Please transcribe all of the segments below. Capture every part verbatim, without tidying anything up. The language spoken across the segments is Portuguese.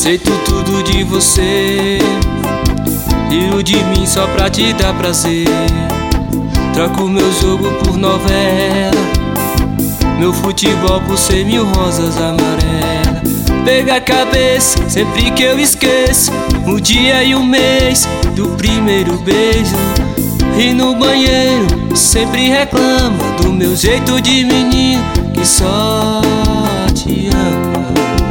Aceito tudo de você, tiro de mim só pra te dar prazer. Troco meu jogo por novela, meu futebol por cem mil rosas amarelas. Pega a cabeça sempre que eu esqueço o dia e o mês do primeiro beijo. E no banheiro sempre reclama do meu jeito de menino que só te ama.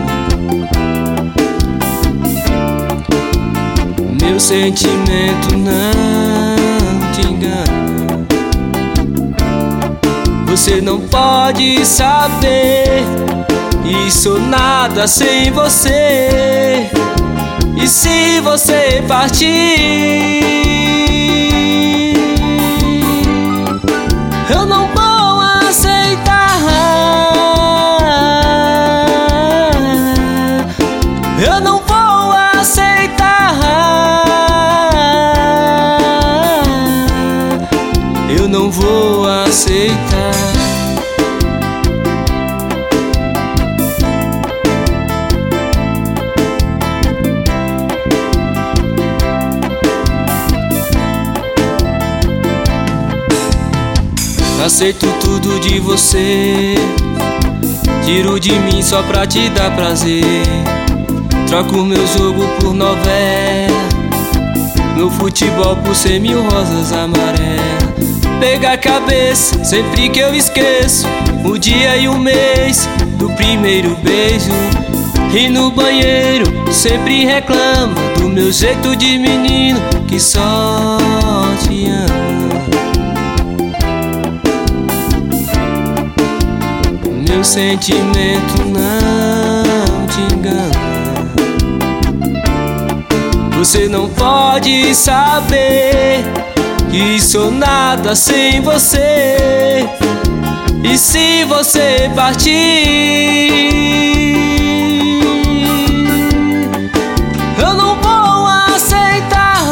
Meu sentimento não te engana. Você não pode saber, e sou nada sem você. E se você partir, eu não vou aceitar. Eu não vou aceitar. Eu não vou aceitar. Aceito tudo de você, tiro de mim só pra te dar prazer. Troco meu jogo por novela, meu futebol por cem mil rosas amarelas. Pega a cabeça sempre que eu esqueço o dia e o mês do primeiro beijo. E no banheiro sempre reclama do meu jeito de menino que só te ama. Meu sentimento não te engana. Você não pode saber que sou nada sem você. E se você partir, eu não vou aceitar.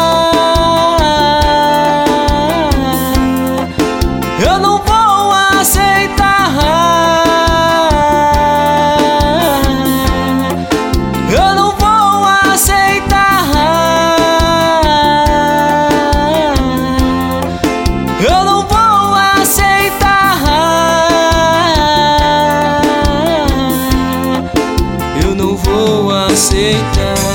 Eu não vou aceitar. Eu não vou aceitar. Eu não vou aceitar. Eu não vou aceitar.